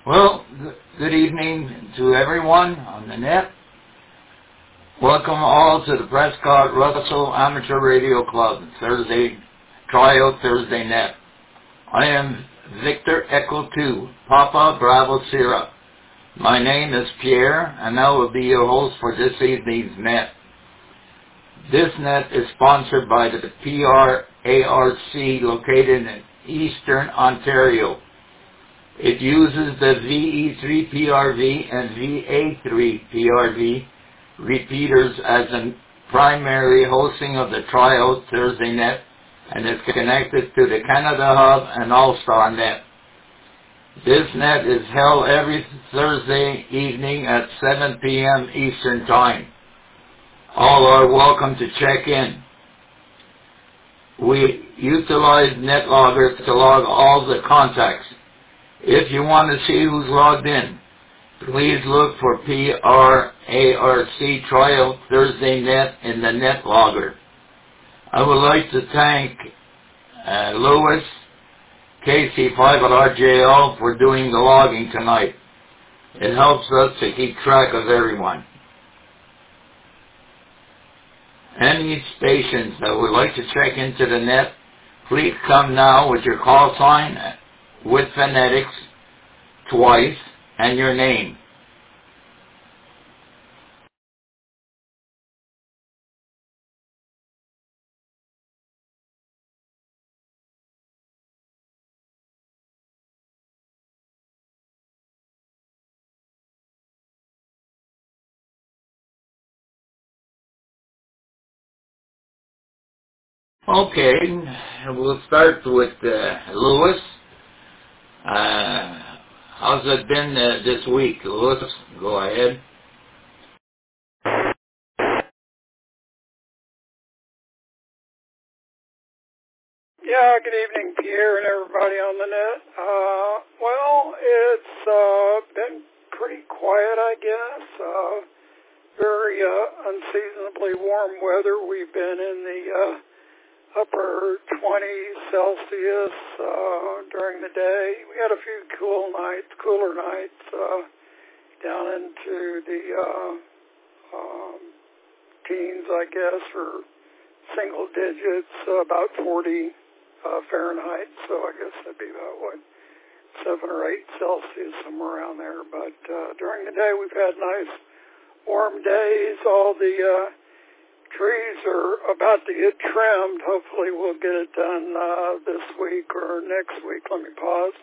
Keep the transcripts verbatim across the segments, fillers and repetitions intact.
Well, g- good evening to everyone on the net. Welcome all to the Prescott Russell Amateur Radio Club Thursday Tryout Thursday Net. I am Victor Echo two, Papa Bravo Sierra. My name is Pierre, and I will be your host for this evening's net. This net is sponsored by the P R A R C located in Eastern Ontario. It uses the V E three P R V and V A three P R V repeaters as a primary hosting of the Tryout Thursday Net and is connected to the Canada Hub and All-Star Net. This net is held every Thursday evening at seven p.m. Eastern Time. All are welcome to check in. We utilize NetLogger to log all the contacts. If you want to see who's logged in, please look for P R A R C Tryout Thursday Net in the NetLogger. I would like to thank uh, Lewis, K C five R J L, for doing the logging tonight. It helps us to keep track of everyone. Any stations that would like to check into the net, please come now with your call sign with phonetics twice and your name. Okay, we'll start with uh, Lewis. Uh, how's it been uh, this week, Lewis? Go ahead. Yeah, good evening, Pierre and everybody on the net. Uh, well, it's uh, been pretty quiet, I guess. Uh, very uh, unseasonably warm weather. We've been in the uh, upper twenties Celsius uh, during the day. We had a few cool nights, cooler nights uh, down into the uh, um, teens, I guess, or single digits, uh, about forty uh, Fahrenheit. So I guess that'd be about, what, seven or eight Celsius, somewhere around there. But uh, during the day, we've had nice warm days. All the uh, trees are about to get trimmed. Hopefully we'll get it done uh, this week or next week. Let me pause.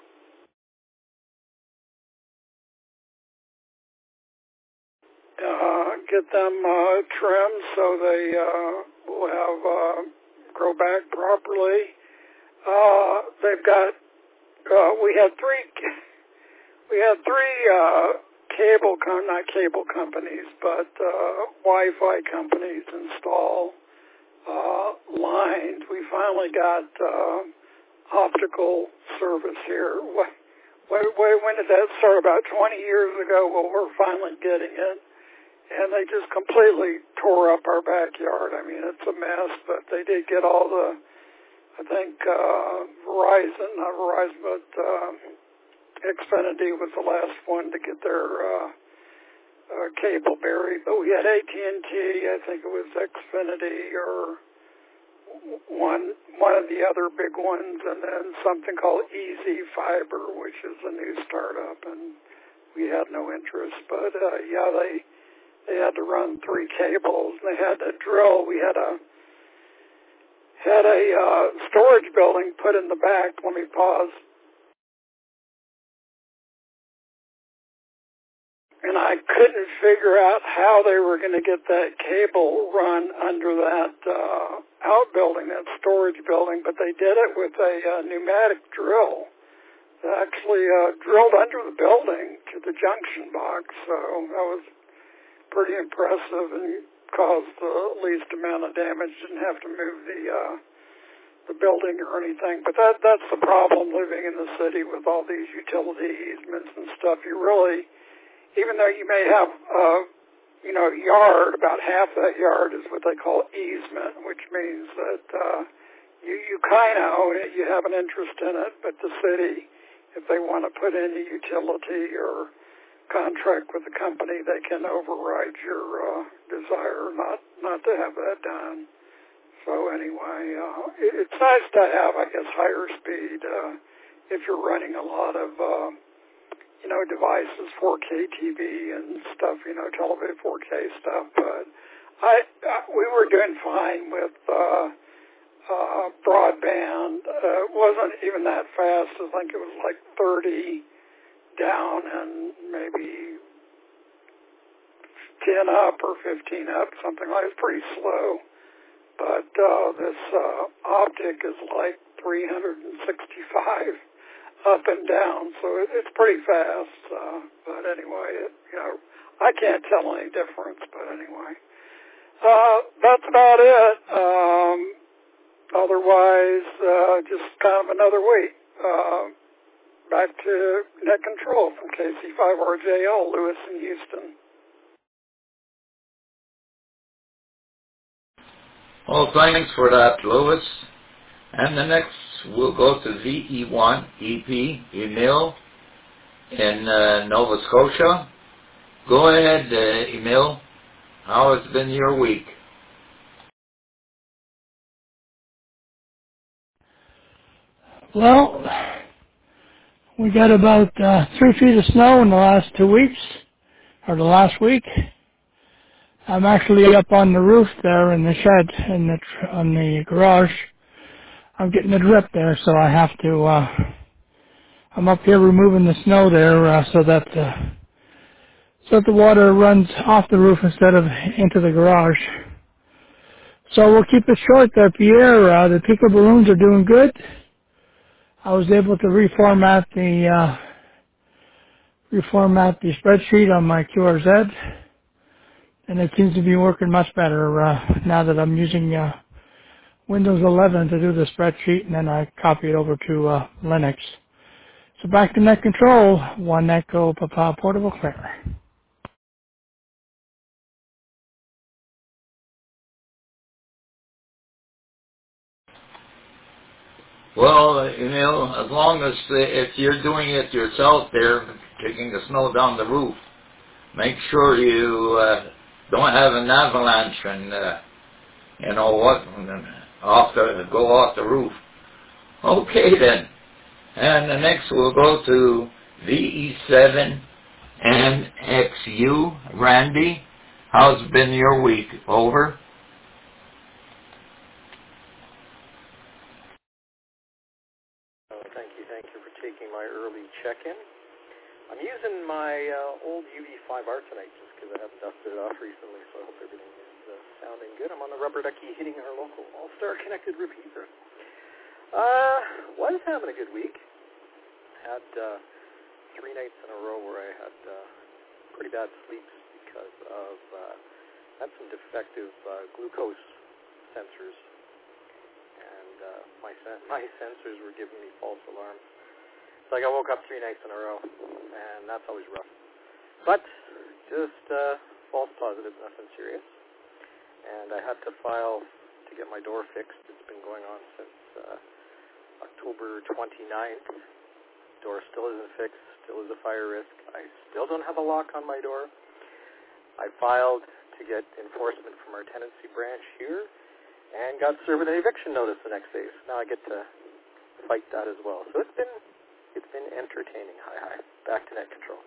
Uh, get them uh, trimmed so they uh, will have uh, grow back properly. Uh, they've got. Uh, we had three. We had three uh, cable, com- not cable companies, but uh, Wi-Fi companies install uh, lines. We finally got uh, optical service here. Wait, wait, when did that start? About twenty years ago. Well, we're finally getting it. And they just completely tore up our backyard. I mean, it's a mess, but they did get all the, I think, uh, Verizon, not Verizon, but uh, Xfinity was the last one to get their uh, uh, cable buried. But we had A T and T, I think it was Xfinity, or one one of the other big ones, and then something called Easy Fiber, which is a new startup, and we had no interest. But, uh, yeah, they... They had to run three cables. They had to drill. We had a had a uh, storage building put in the back. Let me pause. And I couldn't figure out how they were going to get that cable run under that uh, outbuilding, that storage building, but they did it with a uh, pneumatic drill. They actually uh, drilled under the building to the junction box, so that was pretty impressive and caused the least amount of damage. Didn't have to move the uh, the building or anything. But that that's the problem living in the city with all these utility easements and stuff. You really, even though you may have uh, you know, yard, about half that yard is what they call easement, which means that uh, you you kind of own it, you have an interest in it, but the city if they want to put any utility or contract with the company, they can override your uh, desire not not to have that done. So anyway, uh, it, it's nice to have, I guess, higher speed uh, if you're running a lot of, uh, you know, devices, four K T V and stuff, you know, television four K stuff. But I, uh, we were doing fine with uh, uh, broadband. Uh, it wasn't even that fast. I think it was like thirty down and maybe ten up or fifteen up, something like that. It's pretty slow. But uh, this uh, optic is like three hundred sixty-five up and down, so it, it's pretty fast. Uh, but anyway, it, you know, I can't tell any difference. But anyway, uh, that's about it. Um, otherwise, uh, just kind of another week. Uh, back to net control from K C five R J L, Lewis in Houston. Well, thanks for that, Lewis. And the next, we'll go to V E one E P, Emil, in uh, Nova Scotia. Go ahead, uh, Emil. How has been your week? Well, we got about uh, three feet of snow in the last two weeks, or the last week. I'm actually up on the roof there in the shed, in the tr- on the garage. I'm getting a drip there, so I have to. Uh, I'm up here removing the snow there, uh, so that uh, so that the water runs off the roof instead of into the garage. So we'll keep it short there, Pierre. Uh, the Pico balloons are doing good. I was able to reformat the uh, reformat the spreadsheet on my Q R Z, and it seems to be working much better uh, now that I'm using uh, Windows eleven to do the spreadsheet, and then I copy it over to uh, Linux. So back to net control, one Echo Papa Portable Clear. Well, uh, Emil, as long as uh, if you're doing it yourself there, taking the snow down the roof, make sure you uh, don't have an avalanche and, uh, you know what, off the, go off the roof. Okay then. And the next we'll go to V E seven N X U. Randy, how's been your week? Over? Uh, thank you. Thank you for taking my early check-in. I'm using my uh, old U E five R tonight just because I haven't dusted it off recently, so I hope everything is uh, sounding good. I'm on the rubber ducky hitting our local All-Star connected repeater. Uh, was having a good week. Had uh, three nights in a row where I had uh, pretty bad sleeps because of uh, had some defective uh, glucose sensors, and uh, my sen- my sensors were giving me false alarms. So like I woke up three nights in a row, and that's always rough. But just uh, false positives, nothing serious. And I had to file to get my door fixed. It's been going on since uh, October twenty-ninth. Door still isn't fixed, still is a fire risk. I still don't have a lock on my door. I filed to get enforcement from our tenancy branch here and got served with an eviction notice the next day. So now I get to fight that as well. So it's been it's been entertaining. Hi, hi. Back to net control.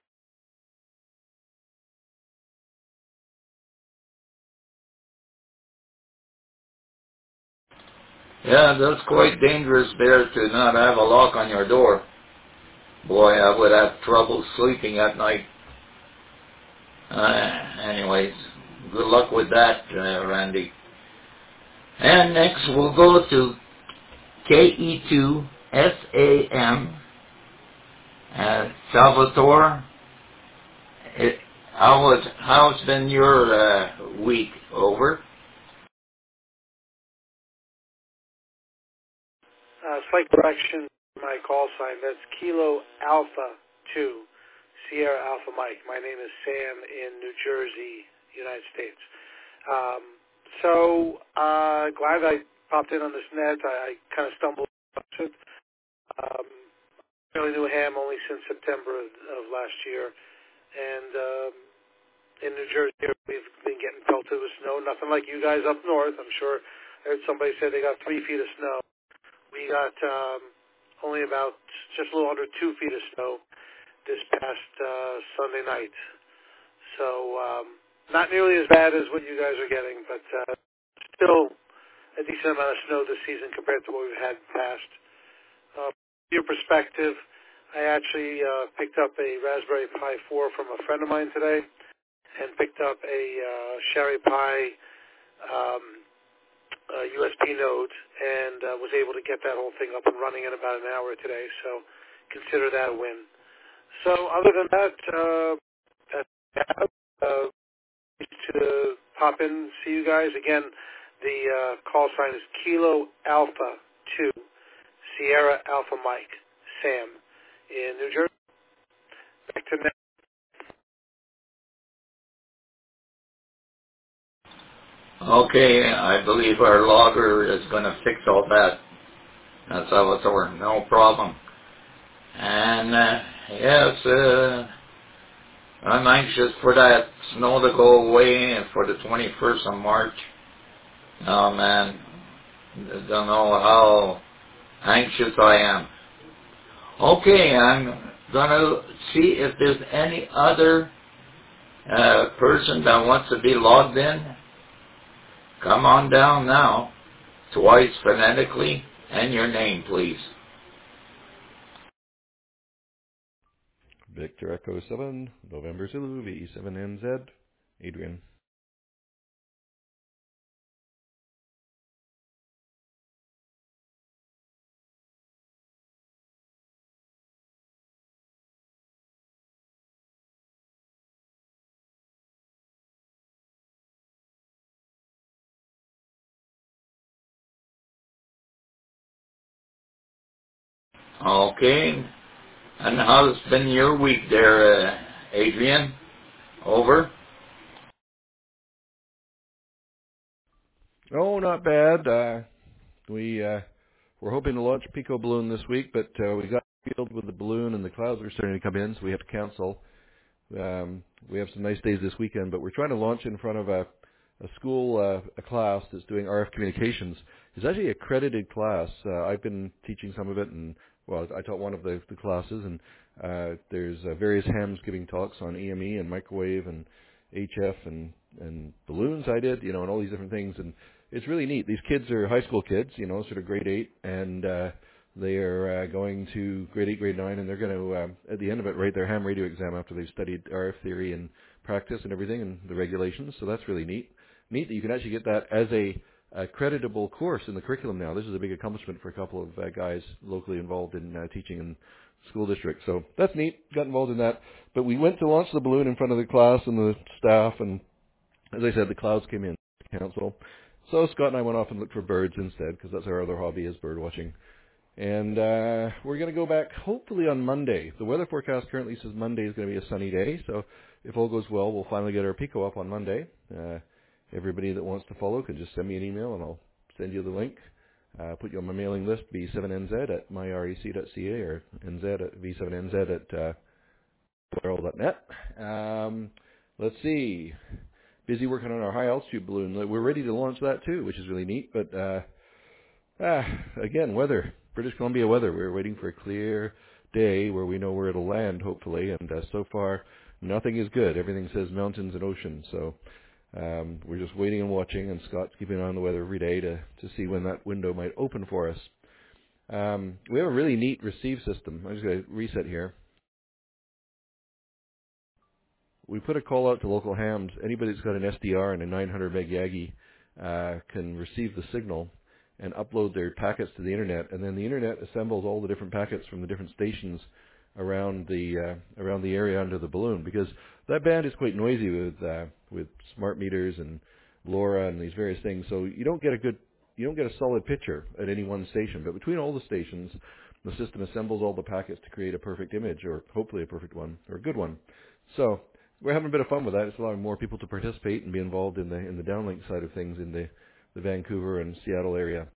Yeah, that's quite dangerous there to not have a lock on your door. Boy, I would have trouble sleeping at night. Uh, anyways, good luck with that, uh, Randy. And next we'll go to K E two S A M, uh, Salvatore. It, how was how's been your uh, week? Over. Uh, slight correction, my call sign. That's Kilo Alpha two, Sierra Alpha Mike. My name is Sam in New Jersey, United States. Um, so uh, glad I popped in on this net. I, I kind of stumbled across it. Um, fairly new ham only since September of, of last year. And um, in New Jersey, we've been getting pelted with snow. Nothing like you guys up north. I'm sure I heard somebody say they got three feet of snow. We got um, only about just a little under two feet of snow this past uh, Sunday night. So um, not nearly as bad as what you guys are getting, but uh, still a decent amount of snow this season compared to what we've had past. Uh, your perspective, I actually uh, picked up a Raspberry Pi four from a friend of mine today and picked up a uh, Sherry Pi um, uh, U S B node and uh, was able to get that whole thing up and running in about an hour today. So consider that a win. So other than that, uh, that's uh, to pop in and see you guys. Again, the uh, call sign is Kilo Alpha two, Sierra Alpha Mike, Sam, in New Jersey. Back to now. Okay, I believe our logger is going to fix all that. That's how it's over. No problem. And uh, yes, uh, I'm anxious for that snow to go away for the twenty-first of March. Oh man, I don't know how anxious I am. Okay, I'm going to see if there's any other uh, person that wants to be logged in. Come on down now, twice phonetically, and your name, please. Victor Echo seven, November Zulu, V E seven N Z, Adrian. Okay, and how's been your week there, uh, Adrian? Over? Oh, not bad. Uh, we uh, we're hoping to launch a Pico balloon this week, but uh, we got filled with the balloon and the clouds are starting to come in, so we have to cancel. Um, we have some nice days this weekend, but we're trying to launch in front of a, a school, uh, a class that's doing R F communications. It's actually a accredited class. Uh, I've been teaching some of it, and well, I taught one of the, the classes, and uh, there's uh, various hams giving talks on E M E and microwave and H F and, and balloons I did, you know, and all these different things, and it's really neat. These kids are high school kids, you know, sort of grade eight, and uh, they are uh, going to grade eight, grade nine, and they're going to, um, at the end of it, write their ham radio exam after they've studied R F theory and practice and everything and the regulations, so that's really neat. Neat that you can actually get that as a a creditable course in the curriculum now. This is a big accomplishment for a couple of uh, guys locally involved in uh, teaching in school district. So that's neat. Got involved in that. But we went to launch the balloon in front of the class and the staff, and as I said, the clouds came in to council. So Scott and I went off and looked for birds instead, because that's our other hobby is bird watching. And uh, we're going to go back hopefully on Monday. The weather forecast currently says Monday is going to be a sunny day, so if all goes well, we'll finally get our Pico up on Monday. Uh, everybody that wants to follow can just send me an email and I'll send you the link. Uh, put you on my mailing list, V seven N Z at my rec dot c a or N Z at V seven N Z at uh, dot net. Um, let's see. Busy working on our high altitude balloon. We're ready to launch that too, which is really neat. But uh, ah, again, weather. British Columbia weather. We're waiting for a clear day where we know where it'll land, hopefully. And uh, so far, nothing is good. Everything says mountains and ocean. So um, we're just waiting and watching. And Scott's keeping an eye on the weather every day to, to see when that window might open for us. Um, we have a really neat receive system. I'm just going to reset here. We put a call out to local hams. Anybody that's got an S D R and a nine hundred meg Yagi uh, can receive the signal and upload their packets to the internet, and then the internet assembles all the different packets from the different stations around the uh, around the area under the balloon, because that band is quite noisy with uh, with smart meters and LoRa and these various things. So you don't get a good you don't get a solid picture at any one station, but between all the stations, the system assembles all the packets to create a perfect image, or hopefully a perfect one, or a good one. So we're having a bit of fun with that. It's allowing more people to participate and be involved in the in the downlink side of things in the, the Vancouver and Seattle area.